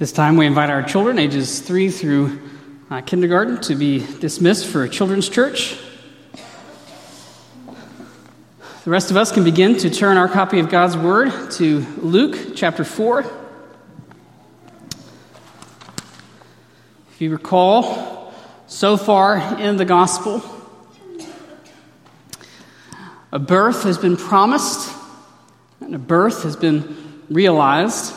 This time we invite our children, ages 3 through kindergarten, to be dismissed for children's church. The rest of us can begin to turn our copy of God's Word to Luke chapter 4. If you recall, so far in the Gospel, a birth has been promised and a birth has been realized.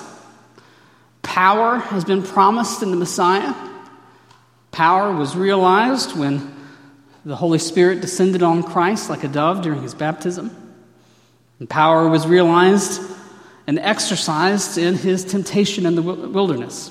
Power has been promised in the Messiah. Power was realized when the Holy Spirit descended on Christ like a dove during his baptism. And power was realized and exercised in his temptation in the wilderness.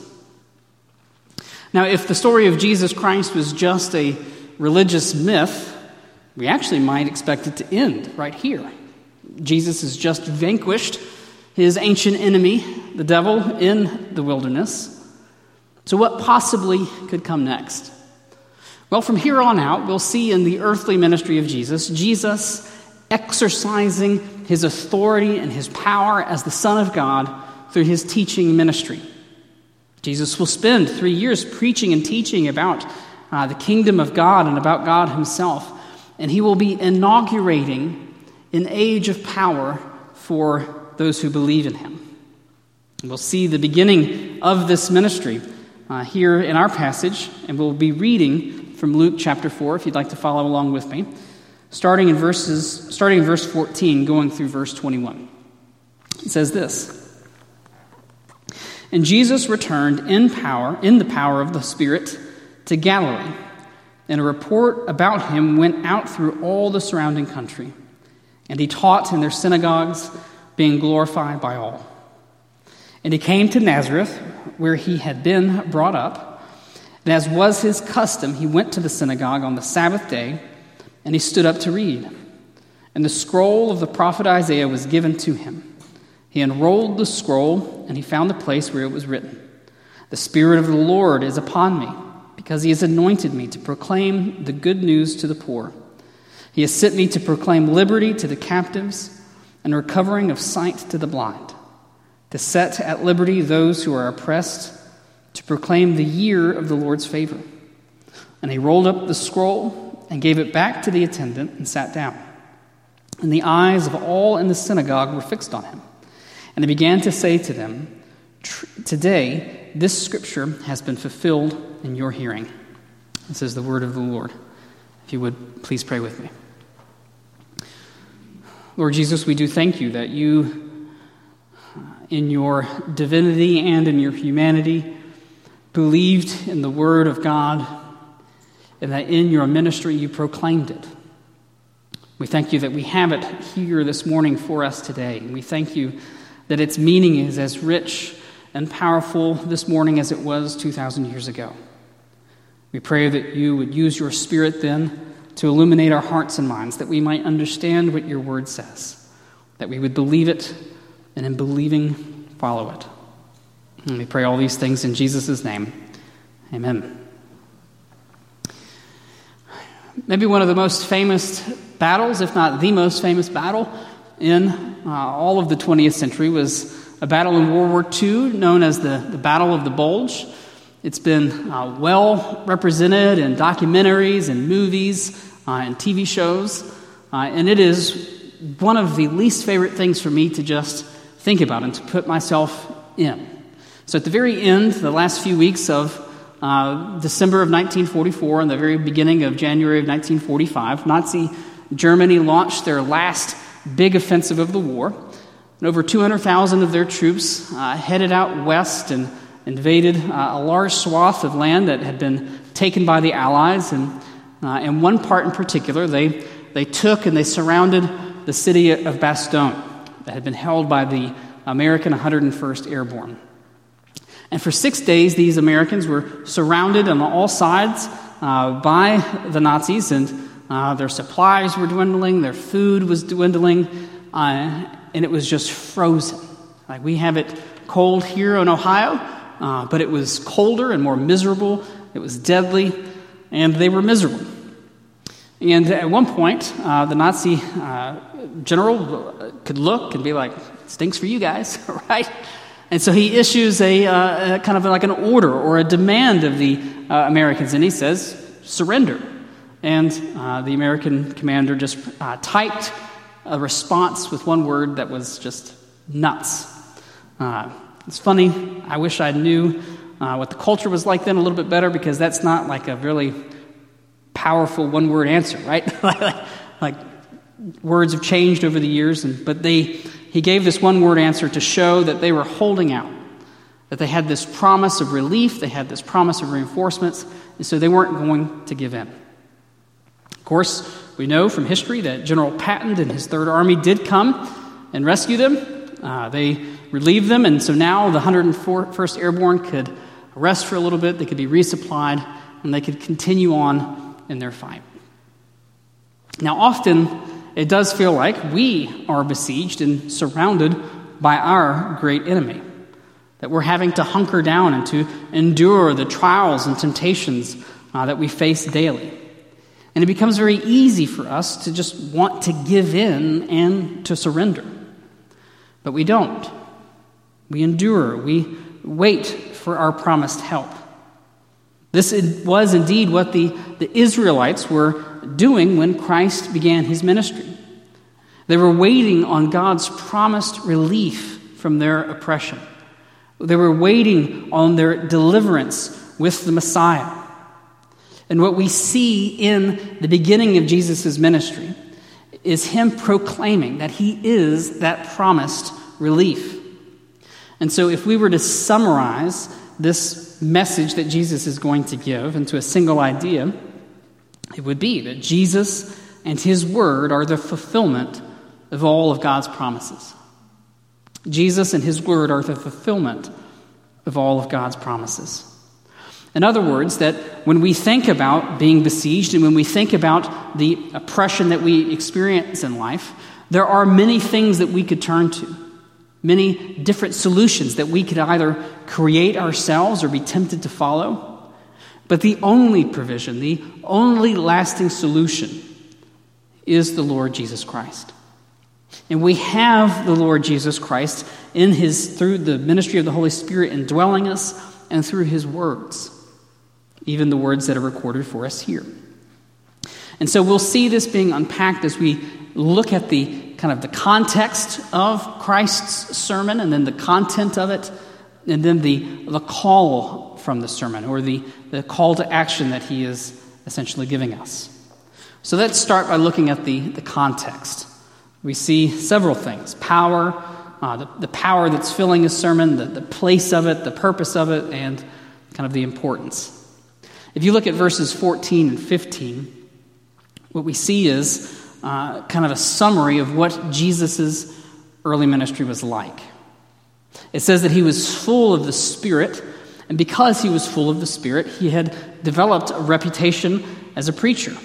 Now, if the story of Jesus Christ was just a religious myth, we actually might expect it to end right here. Jesus has just vanquished his ancient enemy, the devil, in the wilderness. So what possibly could come next? Well, from here on out, we'll see in the earthly ministry of Jesus exercising his authority and his power as the Son of God through his teaching ministry. Jesus will spend 3 years preaching and teaching about the kingdom of God and about God himself, and he will be inaugurating an age of power for those who believe in him. We'll see the beginning of this ministry here in our passage, and we'll be reading from Luke chapter 4, if you'd like to follow along with me, starting in verse 14, going through verse 21. It says this: "And Jesus returned in the power of the Spirit, to Galilee, and a report about him went out through all the surrounding country, and he taught in their synagogues, being glorified by all. And he came to Nazareth, where he had been brought up. And as was his custom, he went to the synagogue on the Sabbath day, and he stood up to read. And the scroll of the prophet Isaiah was given to him. He unrolled the scroll, and he found the place where it was written, 'The Spirit of the Lord is upon me, because he has anointed me to proclaim the good news to the poor. He has sent me to proclaim liberty to the captives, and recovering of sight to the blind, to set at liberty those who are oppressed, to proclaim the year of the Lord's favor.' And he rolled up the scroll and gave it back to the attendant and sat down. And the eyes of all in the synagogue were fixed on him. And he began to say to them, 'Today this scripture has been fulfilled in your hearing.'" This is the word of the Lord. If you would, please pray with me. Lord Jesus, we do thank you that you, in your divinity and in your humanity, believed in the word of God, and that in your ministry you proclaimed it. We thank you that we have it here this morning for us today. We thank you that its meaning is as rich and powerful this morning as it was 2,000 years ago. We pray that you would use your Spirit then to illuminate our hearts and minds, that we might understand what your word says, that we would believe it, and in believing, follow it. And we pray all these things in Jesus' name. Amen. Maybe one of the most famous battles, if not the most famous battle in all of the 20th century, was a battle in World War II known as the Battle of the Bulge. It's been well represented in documentaries and movies and TV shows, and it is one of the least favorite things for me to just think about and to put myself in. So at the very end, the last few weeks of December of 1944 and the very beginning of January of 1945, Nazi Germany launched their last big offensive of the war, and over 200,000 of their troops headed out west and invaded a large swath of land that had been taken by the Allies, and one part in particular, they took and they surrounded the city of Bastogne that had been held by the American 101st Airborne. And for 6 days, these Americans were surrounded on all sides by the Nazis, and their supplies were dwindling, their food was dwindling, and it was just frozen. Like we have it cold here in Ohio, but it was colder and more miserable. It was deadly, and they were miserable. And at one point, the Nazi general could look and be like, "Stinks for you guys," right? And so he issues a kind of like an order or a demand of the Americans, and he says, surrender. And the American commander just typed a response with one word that was just nuts. It's funny, I wish I knew what the culture was like then a little bit better, because that's not like a really powerful one-word answer, right? like words have changed over the years, but he gave this one-word answer to show that they were holding out, that they had this promise of relief, they had this promise of reinforcements, and so they weren't going to give in. Of course, we know from history that General Patton and his Third Army did come and rescue them. They relieved them, and so now the 101st Airborne could rest for a little bit, they could be resupplied, and they could continue on in their fight. Now, often it does feel like we are besieged and surrounded by our great enemy, that we're having to hunker down and to endure the trials and temptations that we face daily. And it becomes very easy for us to just want to give in and to surrender. But we don't. We endure. We wait for our promised help. This was indeed what the Israelites were doing when Christ began his ministry. They were waiting on God's promised relief from their oppression. They were waiting on their deliverance with the Messiah. And what we see in the beginning of Jesus' ministry is him proclaiming that he is that promised relief. And so if we were to summarize this message that Jesus is going to give into a single idea, it would be that Jesus and his word are the fulfillment of all of God's promises. Jesus and his word are the fulfillment of all of God's promises. In other words, that when we think about being besieged and when we think about the oppression that we experience in life, there are many things that we could turn to, many different solutions that we could either create ourselves or be tempted to follow. But the only provision, the only lasting solution is the Lord Jesus Christ. And we have the Lord Jesus Christ through the ministry of the Holy Spirit indwelling us and through his words, even the words that are recorded for us here. And so we'll see this being unpacked as we look at the kind of the context of Christ's sermon and then the content of it, and then the call from the sermon, or the call to action that he is essentially giving us. So let's start by looking at the context. We see several things: power, the power that's filling his sermon, the place of it, the purpose of it, and kind of the importance. If you look at verses 14 and 15, what we see is kind of a summary of what Jesus' early ministry was like. It says that he was full of the Spirit, and because he was full of the Spirit, he had developed a reputation as a preacher.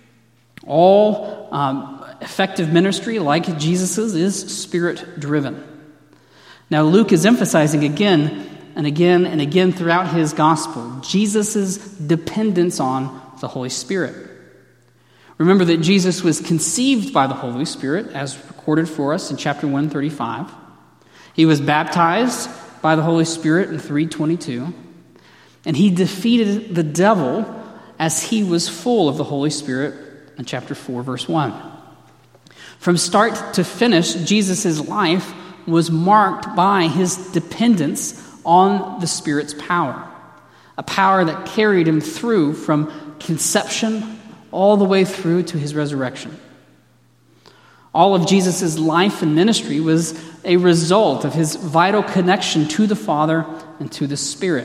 All effective ministry, like Jesus's, is Spirit-driven. Now, Luke is emphasizing again and again and again throughout his gospel Jesus' dependence on the Holy Spirit. Remember that Jesus was conceived by the Holy Spirit, as recorded for us in chapter 135. He was baptized by the Holy Spirit in 3:22. And he defeated the devil as he was full of the Holy Spirit in chapter 4, verse 1. From start to finish, Jesus' life was marked by his dependence on the Spirit's power, a power that carried him through from conception all the way through to his resurrection. All of Jesus' life and ministry was a result of his vital connection to the Father and to the Spirit.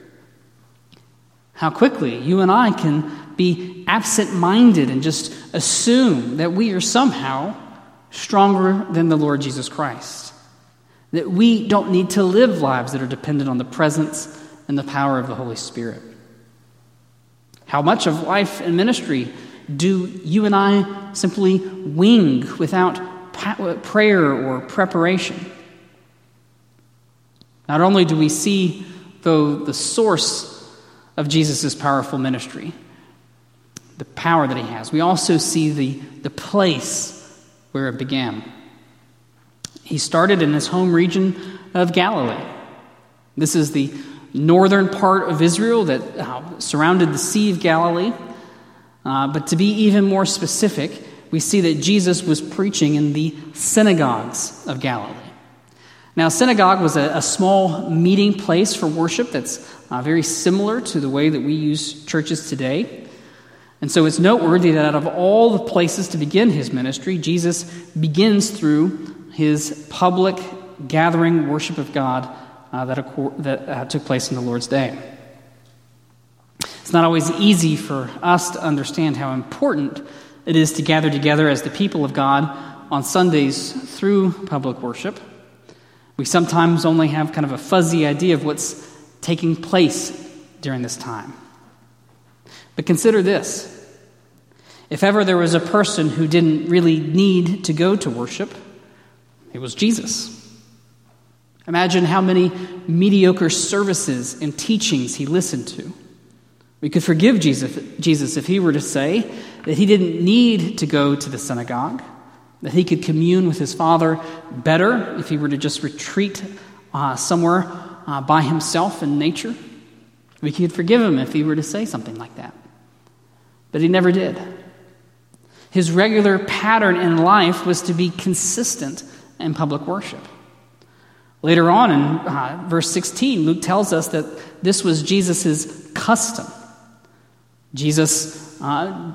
How quickly you and I can be absent-minded and just assume that we are somehow stronger than the Lord Jesus Christ, that we don't need to live lives that are dependent on the presence and the power of the Holy Spirit. How much of life and ministry do you and I simply wing without prayer or preparation? Not only do we see, though, the source of Jesus' powerful ministry, the power that he has, we also see the place where it began. He started in his home region of Galilee. This is the northern part of Israel that surrounded the Sea of Galilee. But to be even more specific, we see that Jesus was preaching in the synagogues of Galilee. Now, a synagogue was a small meeting place for worship that's very similar to the way that we use churches today. And so it's noteworthy that out of all the places to begin his ministry, Jesus begins through his public gathering worship of God that took place in the Lord's day. It's not always easy for us to understand how important it is to gather together as the people of God on Sundays through public worship. We sometimes only have kind of a fuzzy idea of what's taking place during this time. But consider this. If ever there was a person who didn't really need to go to worship, it was Jesus. Imagine how many mediocre services and teachings he listened to. We could forgive Jesus if he were to say that he didn't need to go to the synagogue, that he could commune with his Father better if he were to just retreat somewhere by himself in nature. We could forgive him if he were to say something like that. But he never did. His regular pattern in life was to be consistent in public worship. Later on in verse 16, Luke tells us that this was Jesus' custom. Jesus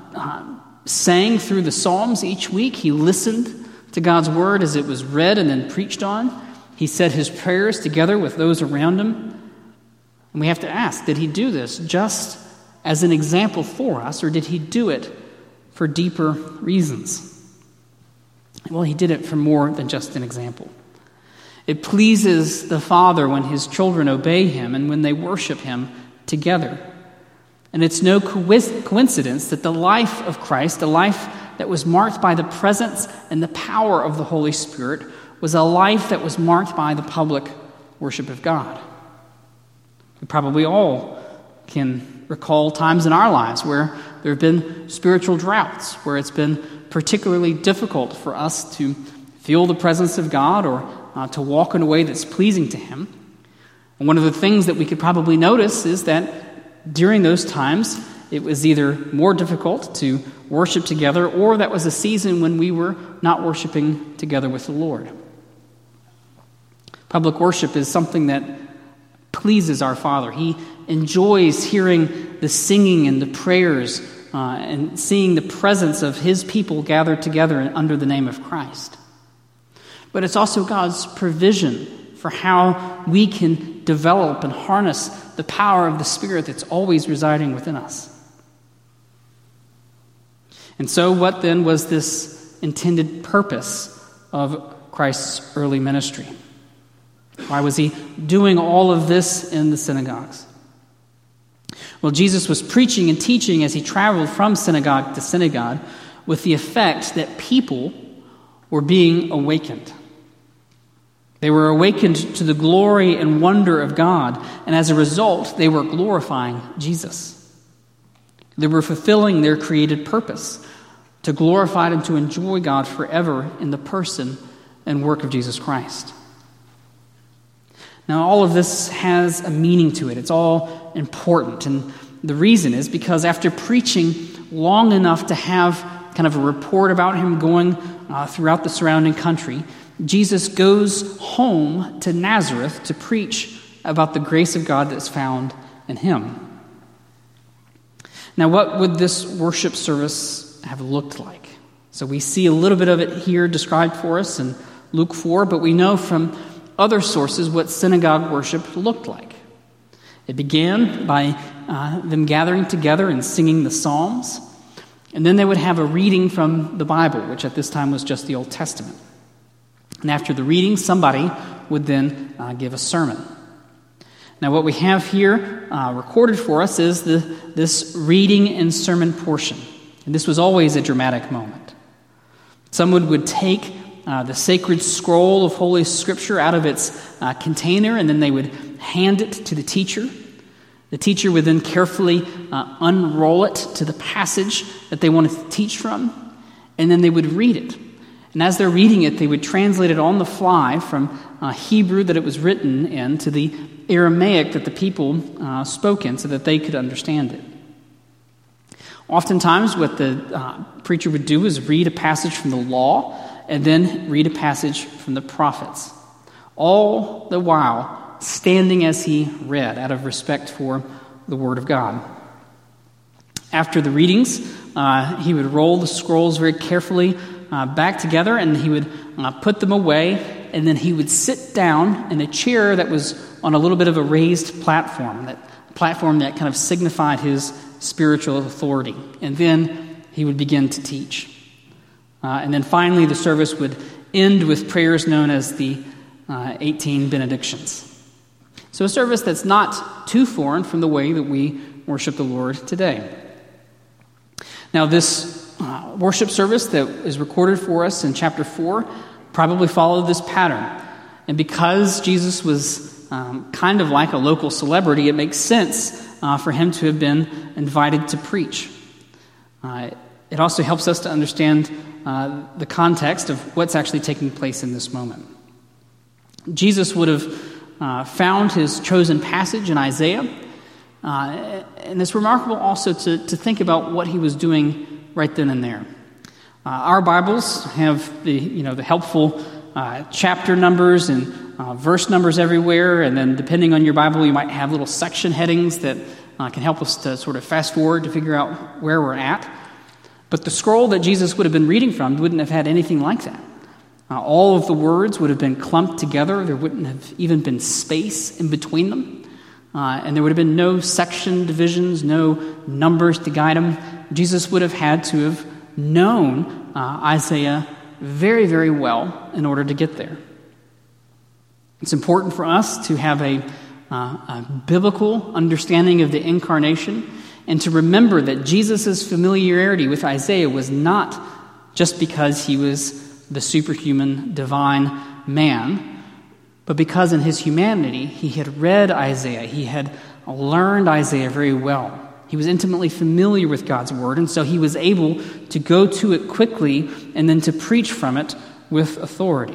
sang through the Psalms each week. He listened to God's word as it was read and then preached on. He said his prayers together with those around him. And we have to ask, did he do this just as an example for us, or did he do it for deeper reasons? Well, he did it for more than just an example. It pleases the Father when his children obey him and when they worship him together. And it's no coincidence that the life of Christ, the life that was marked by the presence and the power of the Holy Spirit, was a life that was marked by the public worship of God. We probably all can recall times in our lives where there have been spiritual droughts, where it's been particularly difficult for us to feel the presence of God or to walk in a way that's pleasing to him. And one of the things that we could probably notice is that during those times, it was either more difficult to worship together, or that was a season when we were not worshiping together with the Lord. Public worship is something that pleases our Father. He enjoys hearing the singing and the prayers and seeing the presence of his people gathered together under the name of Christ. But it's also God's provision for how we can develop and harness the power of the Spirit that's always residing within us. And so what then was this intended purpose of Christ's early ministry? Why was he doing all of this in the synagogues? Well, Jesus was preaching and teaching as he traveled from synagogue to synagogue with the effect that people were being awakened. They were awakened to the glory and wonder of God, and as a result, they were glorifying Jesus. They were fulfilling their created purpose, to glorify and to enjoy God forever in the person and work of Jesus Christ. Now, all of this has a meaning to it. It's all important, and the reason is because after preaching long enough to have kind of a report about him going throughout the surrounding country, Jesus goes home to Nazareth to preach about the grace of God that's found in him. Now, what would this worship service have looked like? So we see a little bit of it here described for us in Luke 4, but we know from other sources what synagogue worship looked like. It began by them gathering together and singing the Psalms, and then they would have a reading from the Bible, which at this time was just the Old Testament. And after the reading, somebody would then give a sermon. Now, what we have here recorded for us is this reading and sermon portion. And this was always a dramatic moment. Someone would take the sacred scroll of Holy Scripture out of its container, and then they would hand it to the teacher. The teacher would then carefully unroll it to the passage that they wanted to teach from, and then they would read it. And as they're reading it, they would translate it on the fly from Hebrew that it was written in to the Aramaic that the people spoke in so that they could understand it. Oftentimes, what the preacher would do is read a passage from the law and then read a passage from the prophets, all the while standing as he read out of respect for the Word of God. After the readings, he would roll the scrolls very carefully back together, and he would put them away, and then he would sit down in a chair that was on a little bit of a raised platform, that kind of signified his spiritual authority. And then he would begin to teach. And then finally, the service would end with prayers known as the 18 benedictions. So a service that's not too foreign from the way that we worship the Lord today. Now, this worship service that is recorded for us in chapter 4 probably followed this pattern. And because Jesus was kind of like a local celebrity, it makes sense for him to have been invited to preach. It also helps us to understand the context of what's actually taking place in this moment. Jesus would have found his chosen passage in Isaiah, and it's remarkable also to think about what he was doing right then and there. Our Bibles have the helpful chapter numbers and verse numbers everywhere, and then depending on your Bible, you might have little section headings that can help us to sort of fast forward to figure out where we're at. But the scroll that Jesus would have been reading from wouldn't have had anything like that. All of the words would have been clumped together. There wouldn't have even been space in between them. And there would have been no section divisions, no numbers to guide them. Jesus would have had to have known Isaiah very, very well in order to get there. It's important for us to have a biblical understanding of the incarnation and to remember that Jesus' familiarity with Isaiah was not just because he was the superhuman divine man, but because in his humanity he had read Isaiah, he had learned Isaiah very well. He was intimately familiar with God's word, and so he was able to go to it quickly and then to preach from it with authority.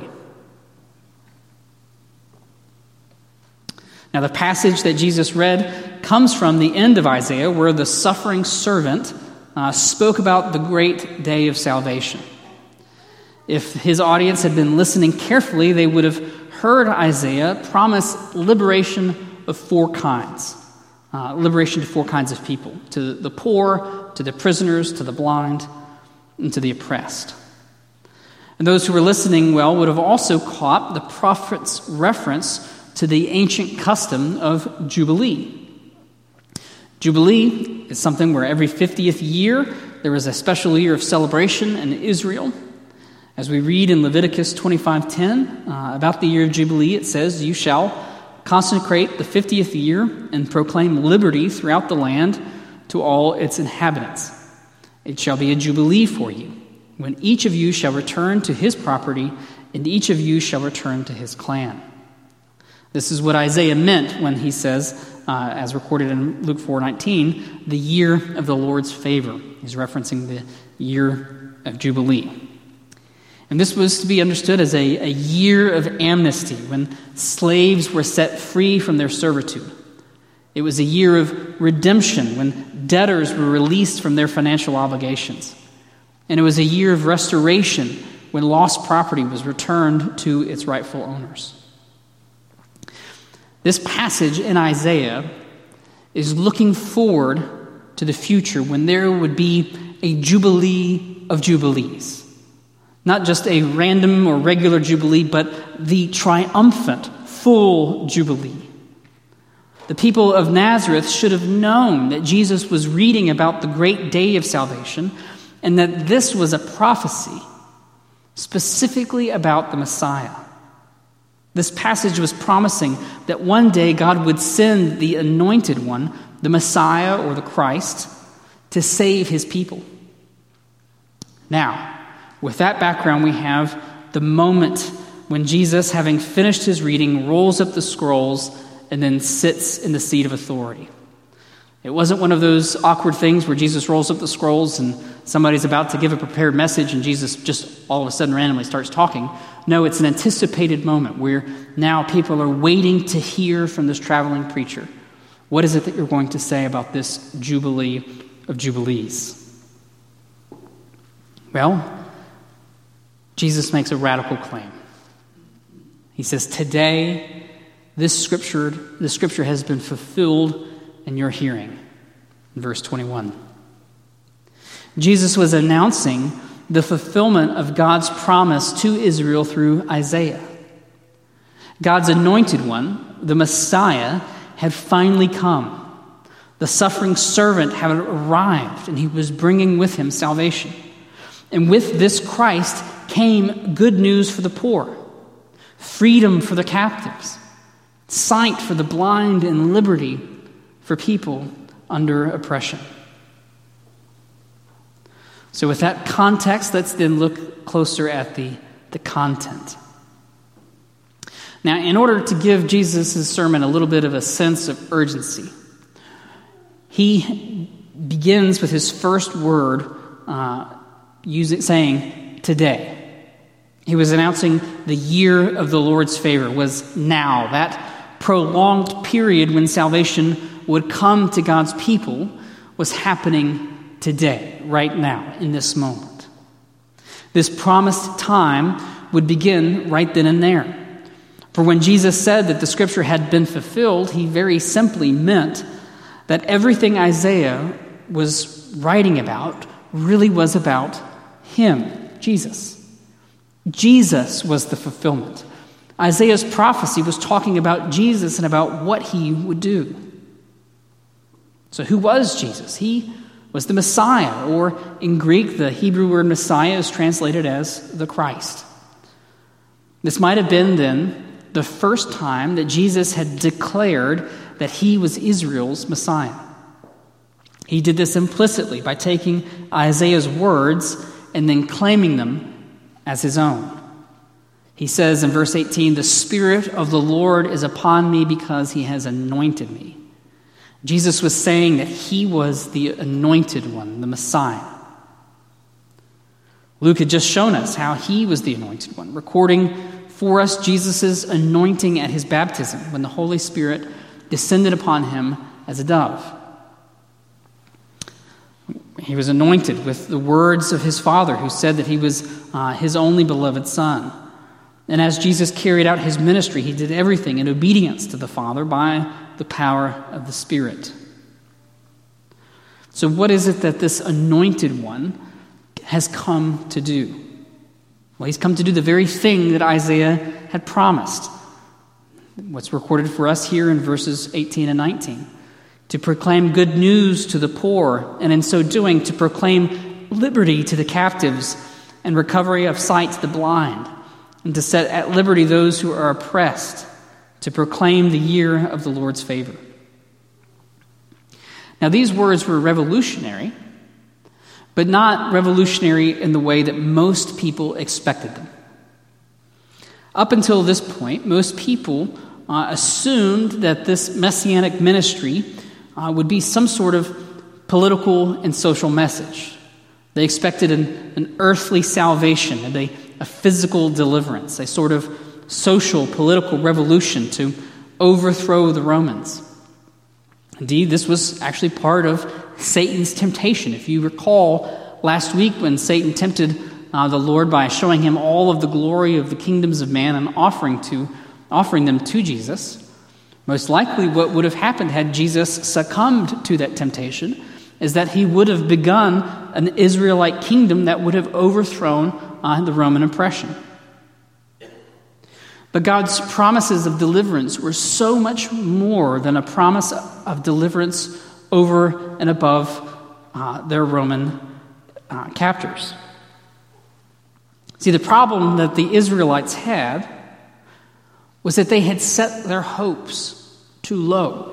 Now, the passage that Jesus read comes from the end of Isaiah, where the suffering servant spoke about the great day of salvation. If his audience had been listening carefully, they would have heard Isaiah promise liberation of four kinds. Liberation to four kinds of people: to the poor, to the prisoners, to the blind, and to the oppressed. And those who were listening well would have also caught the prophet's reference to the ancient custom of Jubilee. Jubilee is something where every 50th year there was a special year of celebration in Israel. As we read in Leviticus 25:10 about the year of Jubilee, it says, "You shall consecrate the 50th year and proclaim liberty throughout the land to all its inhabitants. It shall be a jubilee for you, when each of you shall return to his property, and each of you shall return to his clan." This is what Isaiah meant when he says, as recorded in Luke 4:19, the year of the Lord's favor. He's referencing the year of Jubilee. And this was to be understood as a year of amnesty, when slaves were set free from their servitude. It was a year of redemption, when debtors were released from their financial obligations. And it was a year of restoration, when lost property was returned to its rightful owners. This passage in Isaiah is looking forward to the future, when there would be a jubilee of jubilees. Not just a random or regular jubilee, but the triumphant, full jubilee. The people of Nazareth should have known that Jesus was reading about the great day of salvation, and that this was a prophecy specifically about the Messiah. This passage was promising that one day God would send the anointed one, the Messiah or the Christ, to save his people. Now, with that background, we have the moment when Jesus, having finished his reading, rolls up the scrolls and then sits in the seat of authority. It wasn't one of those awkward things where Jesus rolls up the scrolls and somebody's about to give a prepared message and Jesus just all of a sudden randomly starts talking. No, it's an anticipated moment where now people are waiting to hear from this traveling preacher. What is it that you're going to say about this Jubilee of Jubilees? Well, Jesus makes a radical claim. He says, today, this scripture has been fulfilled in your hearing. In verse 21. Jesus was announcing the fulfillment of God's promise to Israel through Isaiah. God's anointed one, the Messiah, had finally come. The suffering servant had arrived, and he was bringing with him salvation. And with this Christ came good news for the poor, freedom for the captives, sight for the blind, and liberty for people under oppression. So with that context, let's then look closer at the content. Now, in order to give Jesus' sermon a little bit of a sense of urgency, he begins with his first word saying, today. He was announcing the year of the Lord's favor was now. That prolonged period when salvation would come to God's people was happening today, right now, in this moment. This promised time would begin right then and there. For when Jesus said that the scripture had been fulfilled, he very simply meant that everything Isaiah was writing about really was about him, Jesus. Jesus was the fulfillment. Isaiah's prophecy was talking about Jesus and about what he would do. So who was Jesus? He was the Messiah, or in Greek, the Hebrew word Messiah is translated as the Christ. This might have been then the first time that Jesus had declared that he was Israel's Messiah. He did this implicitly by taking Isaiah's words and then claiming them as his own. He says in verse 18, "The Spirit of the Lord is upon me because he has anointed me." Jesus was saying that he was the anointed one, the Messiah. Luke had just shown us how he was the anointed one, recording for us Jesus' anointing at his baptism when the Holy Spirit descended upon him as a dove. He was anointed with the words of his Father, who said that he was his only beloved Son. And as Jesus carried out his ministry, he did everything in obedience to the Father by the power of the Spirit. So what is it that this anointed one has come to do? Well, he's come to do the very thing that Isaiah had promised. What's recorded for us here in verses 18 and 19. To proclaim good news to the poor, and in so doing, to proclaim liberty to the captives and recovery of sight to the blind, and to set at liberty those who are oppressed, to proclaim the year of the Lord's favor. Now, these words were revolutionary, but not revolutionary in the way that most people expected them. Up until this point, most people assumed that this messianic ministry would be some sort of political and social message. They expected an earthly salvation and a physical deliverance, a sort of social, political revolution to overthrow the Romans. Indeed, this was actually part of Satan's temptation. If you recall last week when Satan tempted the Lord by showing him all of the glory of the kingdoms of man and offering them to Jesus, most likely what would have happened had Jesus succumbed to that temptation is that he would have begun an Israelite kingdom that would have overthrown the Roman oppression. But God's promises of deliverance were so much more than a promise of deliverance over and above their Roman captors. See, the problem that the Israelites had was that they had set their hopes too low.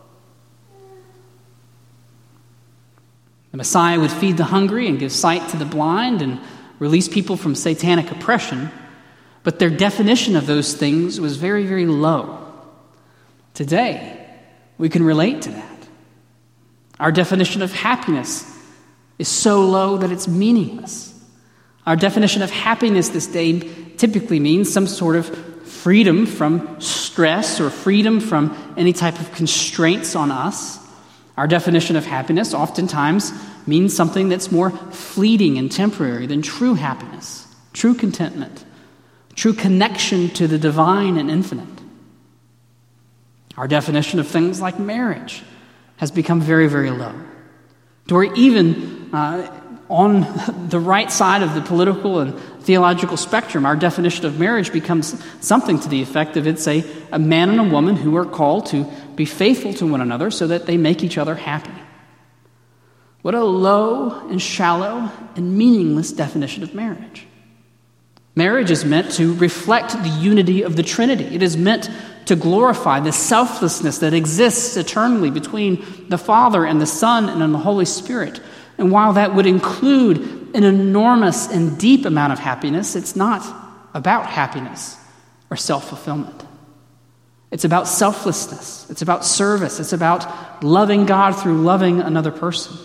The Messiah would feed the hungry and give sight to the blind and release people from satanic oppression, but their definition of those things was very, very low. Today, we can relate to that. Our definition of happiness is so low that it's meaningless. Our definition of happiness this day typically means some sort of freedom from stress or freedom from any type of constraints on us. Our definition of happiness oftentimes means something that's more fleeting and temporary than true happiness, true contentment, true connection to the divine and infinite. Our definition of things like marriage has become very, very low. Or even on the right side of the political and theological spectrum, our definition of marriage becomes something to the effect of it's a man and a woman who are called to be faithful to one another so that they make each other happy. What a low and shallow and meaningless definition of marriage. Marriage is meant to reflect the unity of the Trinity. It is meant to glorify the selflessness that exists eternally between the Father and the Son and the Holy Spirit. And while that would include an enormous and deep amount of happiness, it's not about happiness or self-fulfillment. It's about selflessness. It's about service. It's about loving God through loving another person.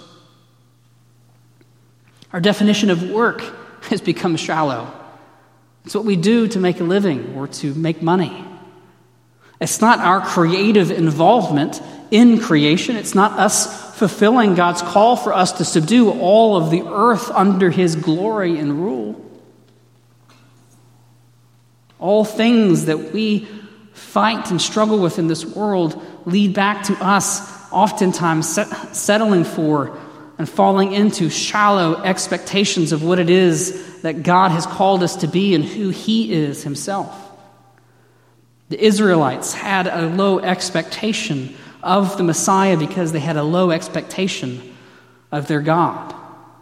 Our definition of work has become shallow. It's what we do to make a living or to make money. It's not our creative involvement in creation. It's not us fulfilling God's call for us to subdue all of the earth under His glory and rule. All things that we fight and struggle with in this world lead back to us oftentimes settling for and falling into shallow expectations of what it is that God has called us to be and who He is Himself. The Israelites had a low expectation of the Messiah because they had a low expectation of their God.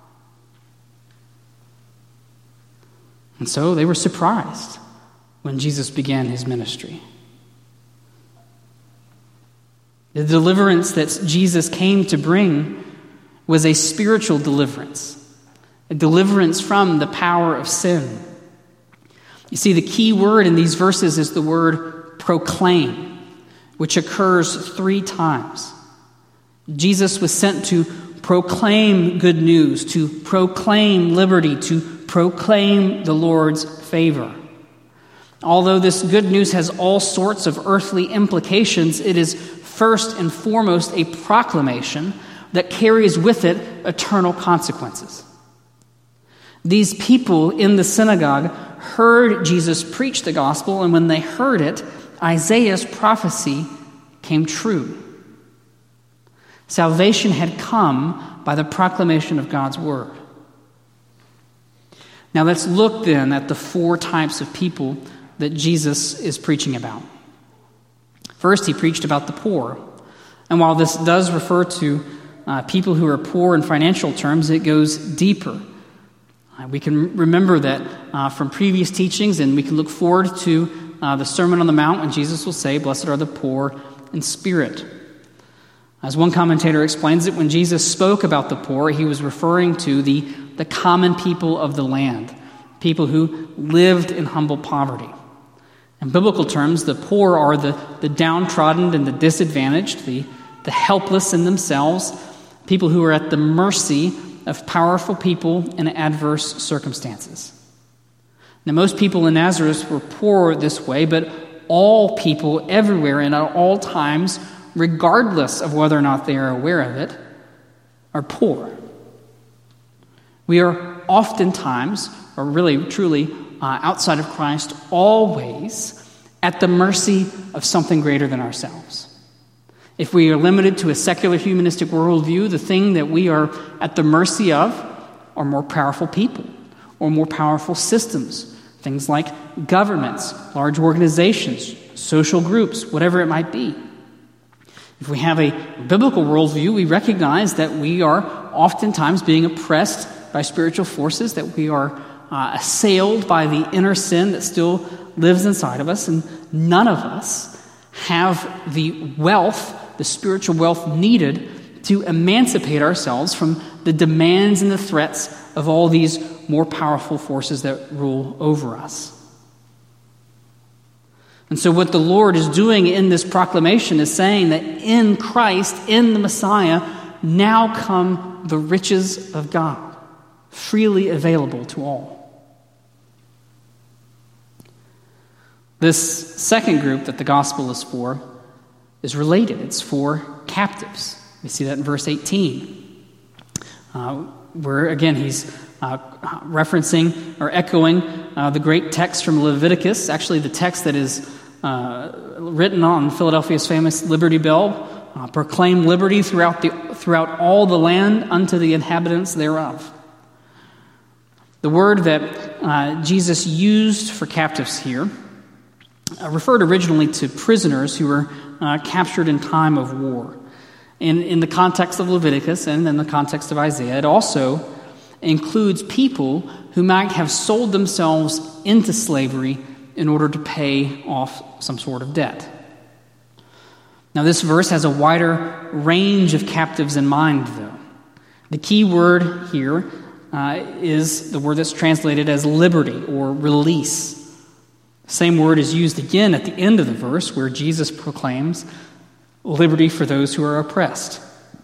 And so they were surprised when Jesus began His ministry. The deliverance that Jesus came to bring was a spiritual deliverance, a deliverance from the power of sin. You see, the key word in these verses is the word proclaim, which occurs 3 times. Jesus was sent to proclaim good news, to proclaim liberty, to proclaim the Lord's favor. Although this good news has all sorts of earthly implications, it is first and foremost a proclamation that carries with it eternal consequences. These people in the synagogue heard Jesus preach the gospel, and when they heard it, Isaiah's prophecy came true. Salvation had come by the proclamation of God's word. Now let's look then at the 4 types of people that Jesus is preaching about. First, He preached about the poor. And while this does refer to people who are poor in financial terms, it goes deeper. We can remember that from previous teachings, and we can look forward to the Sermon on the Mount when Jesus will say, "Blessed are the poor in spirit." As one commentator explains it, when Jesus spoke about the poor, He was referring to the common people of the land, people who lived in humble poverty. In biblical terms, the poor are the downtrodden and the disadvantaged, the helpless in themselves, people who are at the mercy of powerful people in adverse circumstances. Now, most people in Nazareth were poor this way, but all people everywhere and at all times, regardless of whether or not they are aware of it, are poor. We are oftentimes, or really truly outside of Christ, always at the mercy of something greater than ourselves. If we are limited to a secular humanistic worldview, the thing that we are at the mercy of are more powerful people or more powerful systems, things like governments, large organizations, social groups, whatever it might be. If we have a biblical worldview, we recognize that we are oftentimes being oppressed by spiritual forces, that we are assailed by the inner sin that still lives inside of us, and none of us have the wealth, the spiritual wealth needed to emancipate ourselves from the demands and the threats of all these more powerful forces that rule over us. And so what the Lord is doing in this proclamation is saying that in Christ, in the Messiah, now come the riches of God, freely available to all. This second group that the gospel is for is related. It's for captives. We see that in verse 18, where, again, he's referencing or echoing the great text from Leviticus, actually the text that is written on Philadelphia's famous Liberty Bell, proclaim liberty throughout all the land unto the inhabitants thereof. The word that Jesus used for captives here referred originally to prisoners who were captured in time of war. And in the context of Leviticus and in the context of Isaiah, it also includes people who might have sold themselves into slavery in order to pay off some sort of debt. Now, this verse has a wider range of captives in mind, though. The key word here is the word that's translated as liberty or release. The same word is used again at the end of the verse where Jesus proclaims liberty for those who are oppressed.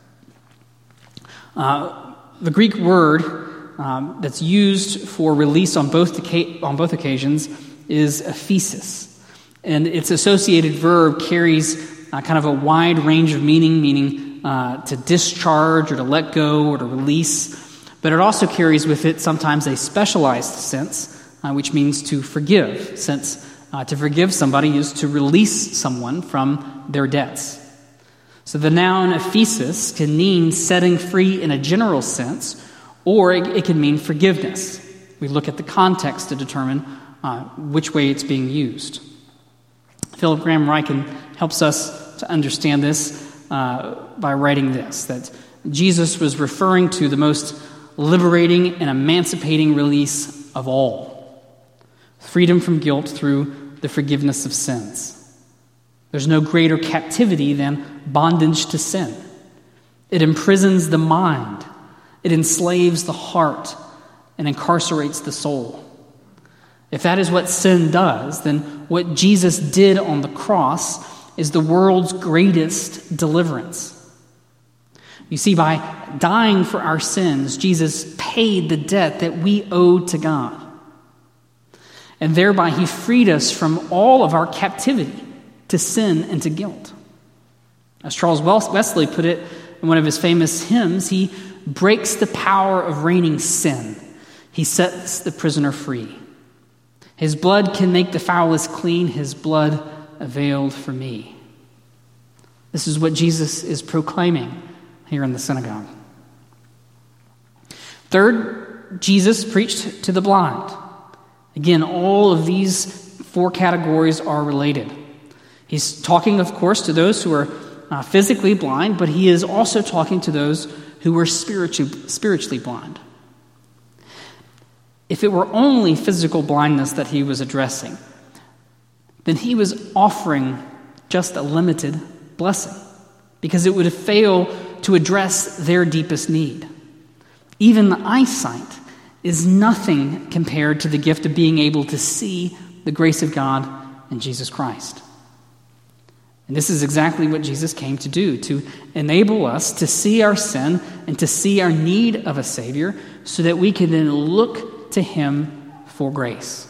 The Greek word that's used for release on both occasions is aphesis, and its associated verb carries kind of a wide range of meaning to discharge or to let go or to release, but it also carries with it sometimes a specialized sense, which means to forgive, since to forgive somebody is to release someone from their debts. So the noun aphesis can mean setting free in a general sense, or it can mean forgiveness. We look at the context to determine which way it's being used. Philip Graham Ryken helps us to understand this by writing this, that Jesus was referring to the most liberating and emancipating release of all. Freedom from guilt through the forgiveness of sins. There's no greater captivity than bondage to sin. It imprisons the mind. It enslaves the heart and incarcerates the soul. If that is what sin does, then what Jesus did on the cross is the world's greatest deliverance. You see, by dying for our sins, Jesus paid the debt that we owed to God. And thereby he freed us from all of our captivity to sin and to guilt. As Charles Wesley put it in one of his famous hymns, he breaks the power of reigning sin. He sets the prisoner free. His blood can make the foulest clean. His blood availed for me. This is what Jesus is proclaiming here in the synagogue. Third, Jesus preached to the blind. Again, all of these four categories are related. He's talking, of course, to those who are physically blind, but he is also talking to those who were spiritually blind. If it were only physical blindness that he was addressing, then he was offering just a limited blessing, because it would fail to address their deepest need. Even the eyesight is nothing compared to the gift of being able to see the grace of God in Jesus Christ. And this is exactly what Jesus came to do, to enable us to see our sin and to see our need of a Savior so that we can then look to him for grace.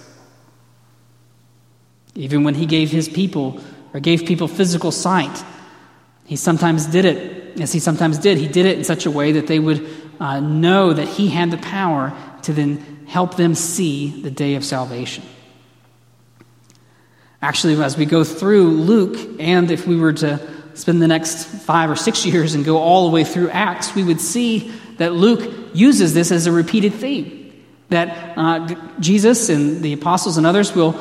Even when he gave people physical sight, he sometimes did it, as he sometimes did. He did it in such a way that they would know that he had the power to then help them see the day of salvation. Actually, as we go through Luke, and if we were to spend the next 5 or 6 years and go all the way through Acts, we would see that Luke uses this as a repeated theme. That Jesus and the apostles and others will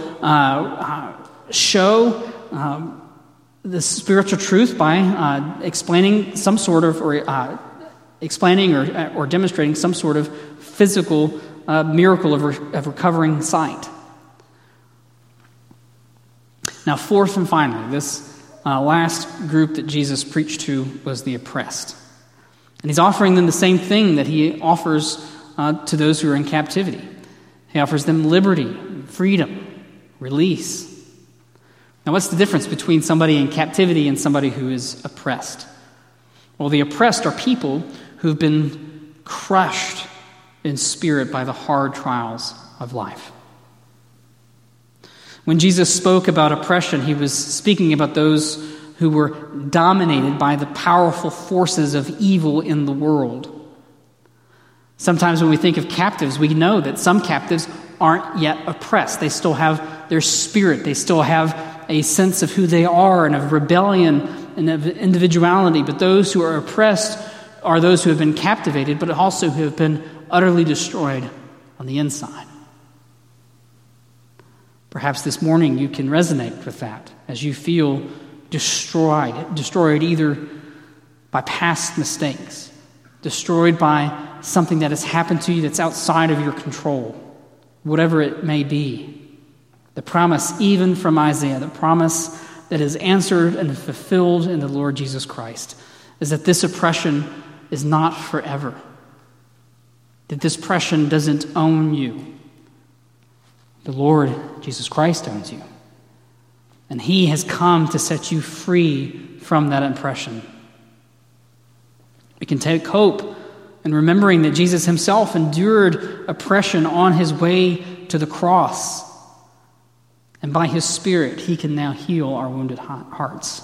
show the spiritual truth by explaining some sort of, or explaining or demonstrating some sort of physical miracle of recovering sight. Now, fourth and finally, this last group that Jesus preached to was the oppressed. And he's offering them the same thing that he offers to those who are in captivity. He offers them liberty, freedom, release. Now, what's the difference between somebody in captivity and somebody who is oppressed? Well, the oppressed are people who've been crushed in spirit by the hard trials of life. When Jesus spoke about oppression, he was speaking about those who were dominated by the powerful forces of evil in the world. Sometimes when we think of captives, we know that some captives aren't yet oppressed. They still have their spirit. They still have a sense of who they are and of rebellion and of individuality. But those who are oppressed are those who have been captivated, but also who have been utterly destroyed on the inside. Perhaps this morning you can resonate with that as you feel destroyed either by past mistakes, destroyed by something that has happened to you that's outside of your control, whatever it may be. The promise, even from Isaiah, the promise that is answered and fulfilled in the Lord Jesus Christ, is that this oppression is not forever, that this oppression doesn't own you. The Lord Jesus Christ owns you, and he has come to set you free from that oppression. We can take hope in remembering that Jesus himself endured oppression on his way to the cross. And by his Spirit, he can now heal our wounded hearts.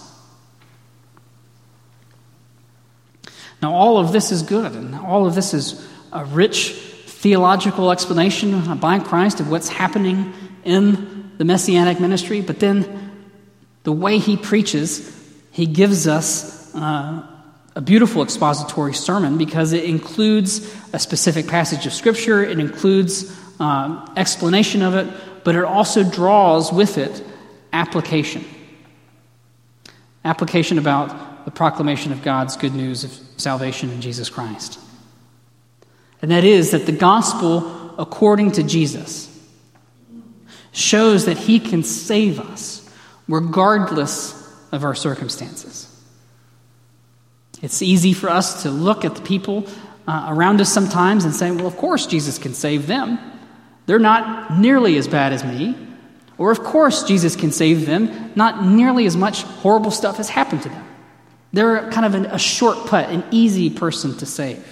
Now, all of this is good, and all of this is a rich theological explanation by Christ of what's happening in the Messianic ministry. But then the way he preaches, he gives us a beautiful expository sermon because it includes a specific passage of Scripture, it includes explanation of it, but it also draws with it application. Application about the proclamation of God's good news of salvation in Jesus Christ. And that is that the gospel, according to Jesus, shows that he can save us regardless of our circumstances. It's easy for us to look at the people around us sometimes and say, well, of course Jesus can save them. They're not nearly as bad as me. Or of course Jesus can save them. Not nearly as much horrible stuff has happened to them. They're kind of a shortcut, an easy person to save.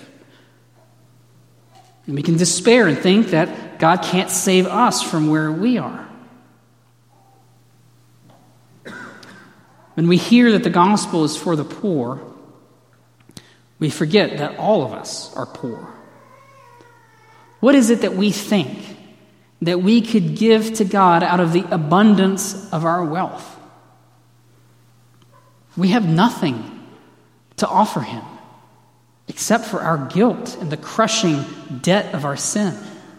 And we can despair and think that God can't save us from where we are. When we hear that the gospel is for the poor, we forget that all of us are poor. What is it that we think that we could give to God out of the abundance of our wealth? We have nothing to offer him except for our guilt and the crushing debt of our sin.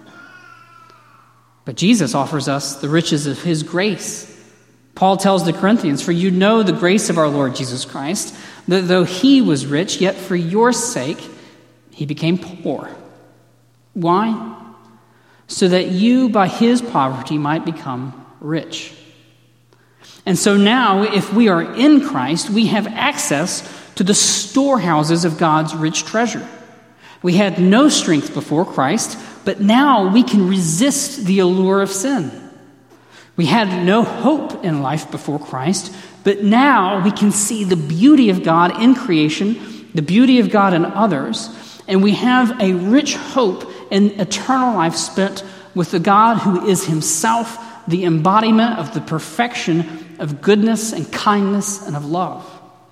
But Jesus offers us the riches of his grace. Paul tells the Corinthians, "For you know the grace of our Lord Jesus Christ, that though he was rich, yet for your sake he became poor." Why? So that you by his poverty might become rich. And so now, if we are in Christ, we have access to the storehouses of God's rich treasure. We had no strength before Christ, but now we can resist the allure of sin. We had no hope in life before Christ, but now we can see the beauty of God in creation, the beauty of God in others, and we have a rich hope in eternal life spent with the God who is himself the embodiment of the perfection of goodness and kindness and of love.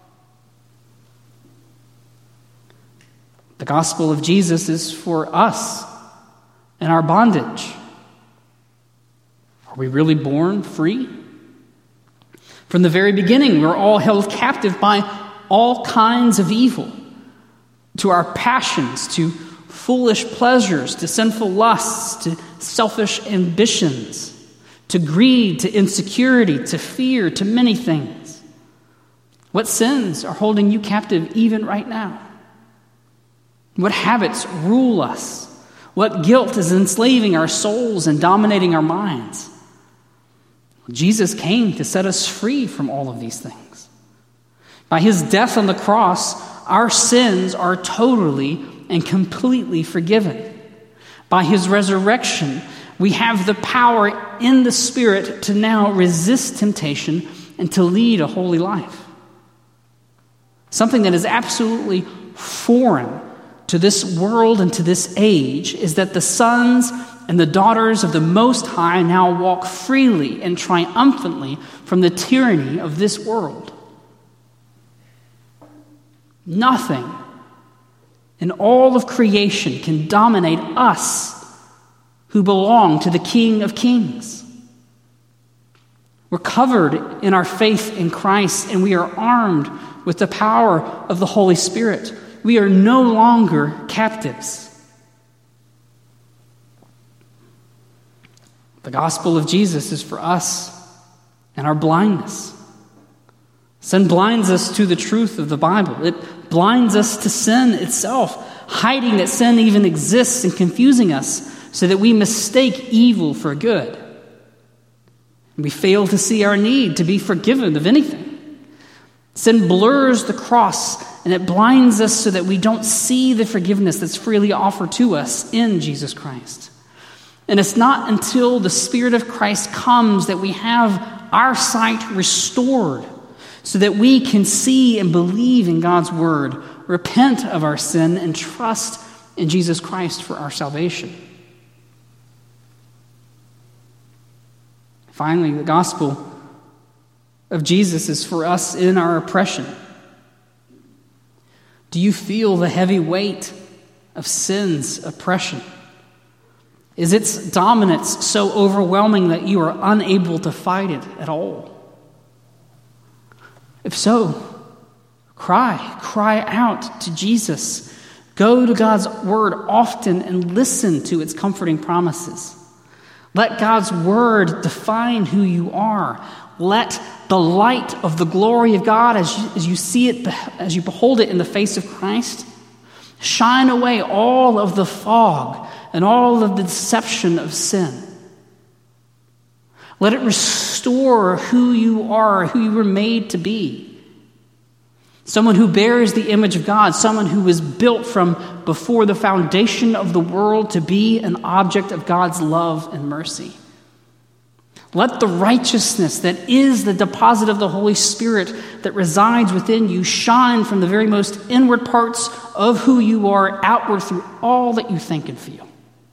The gospel of Jesus is for us and our bondage. Are we really born free? From the very beginning, we're all held captive by all kinds of evil, to our passions, to foolish pleasures, to sinful lusts, to selfish ambitions, to greed, to insecurity, to fear, to many things. What sins are holding you captive even right now? What habits rule us? What guilt is enslaving our souls and dominating our minds? Jesus came to set us free from all of these things. By his death on the cross, our sins are totally and completely forgiven. By his resurrection, we have the power in the Spirit to now resist temptation and to lead a holy life. Something that is absolutely foreign to this world and to this age is that the sons and the daughters of the Most High now walk freely and triumphantly from the tyranny of this world. Nothing in all of creation can dominate us who belong to the King of Kings. We're covered in our faith in Christ, and we are armed with the power of the Holy Spirit. We are no longer captives. The gospel of Jesus is for us and our blindness. Sin blinds us to the truth of the Bible. It blinds us to sin itself, hiding that sin even exists and confusing us so that we mistake evil for good. And we fail to see our need to be forgiven of anything. Sin blurs the cross, and it blinds us so that we don't see the forgiveness that's freely offered to us in Jesus Christ. And it's not until the Spirit of Christ comes that we have our sight restored so that we can see and believe in God's word, repent of our sin, and trust in Jesus Christ for our salvation. Finally, the gospel of Jesus is for us in our oppression. Do you feel the heavy weight of sin's oppression? Is its dominance so overwhelming that you are unable to fight it at all? If so, cry out to Jesus. Go to God's word often and listen to its comforting promises. Let God's word define who you are. Let the light of the glory of God, as you see it, as you behold it in the face of Christ, shine away all of the fog and all of the deception of sin. Let it restore who you are, who you were made to be. Someone who bears the image of God, someone who was built from before the foundation of the world to be an object of God's love and mercy. Let the righteousness that is the deposit of the Holy Spirit that resides within you shine from the very most inward parts of who you are outward through all that you think and feel.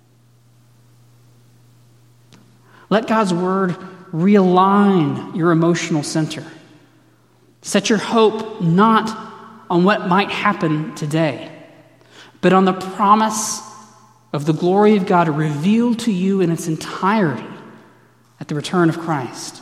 Let God's word realign your emotional center. Set your hope not on what might happen today, but on the promise of the glory of God revealed to you in its entirety at the return of Christ.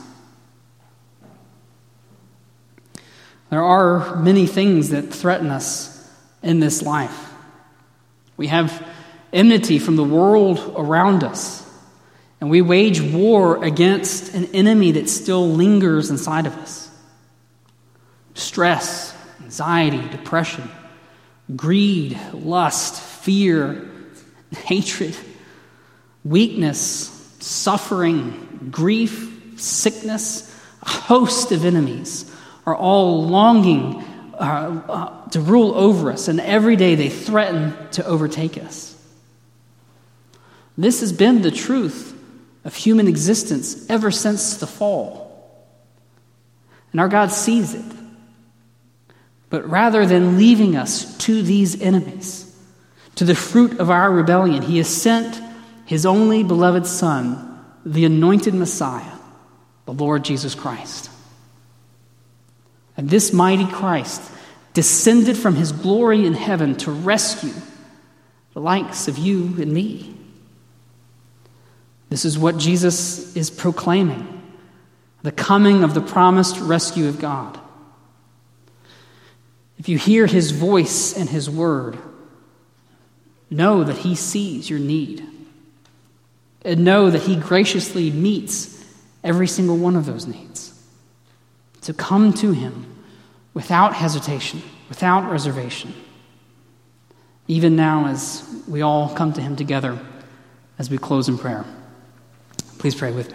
There are many things that threaten us in this life. We have enmity from the world around us, and we wage war against an enemy that still lingers inside of us. Stress, anxiety, depression, greed, lust, fear, hatred, weakness, suffering, grief, sickness, a host of enemies are all longing to rule over us, and every day they threaten to overtake us. This has been the truth of human existence ever since the fall. And our God sees it. But rather than leaving us to these enemies, to the fruit of our rebellion, he has sent his only beloved Son, the anointed Messiah, the Lord Jesus Christ. And this mighty Christ descended from his glory in heaven to rescue the likes of you and me. This is what Jesus is proclaiming, the coming of the promised rescue of God. If you hear his voice and his word, know that he sees your need. And know that he graciously meets every single one of those needs. So come to him without hesitation, without reservation. Even now as we all come to him together as we close in prayer. Please pray with me.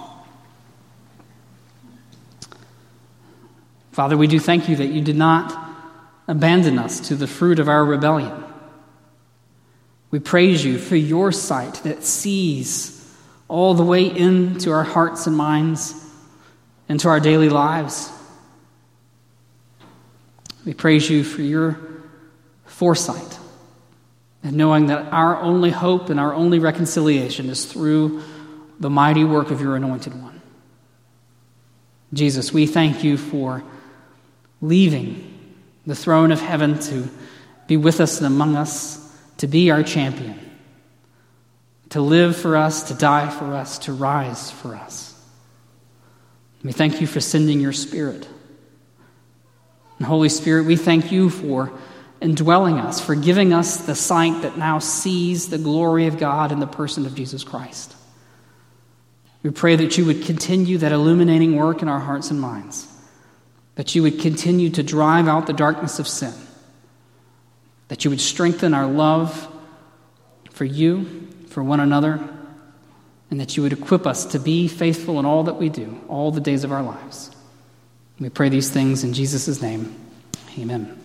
Father, we do thank you that you did not abandon us to the fruit of our rebellion. We praise you for your sight that sees all the way into our hearts and minds, into our daily lives. We praise you for your foresight and knowing that our only hope and our only reconciliation is through the mighty work of your anointed one. Jesus, we thank you for leaving the throne of heaven to be with us and among us, to be our champion, to live for us, to die for us, to rise for us. We thank you for sending your Spirit. And Holy Spirit, we thank you for indwelling us, for giving us the sight that now sees the glory of God in the person of Jesus Christ. We pray that you would continue that illuminating work in our hearts and minds, that you would continue to drive out the darkness of sin, that you would strengthen our love for you, for one another, and that you would equip us to be faithful in all that we do, all the days of our lives. We pray these things in Jesus' name. Amen.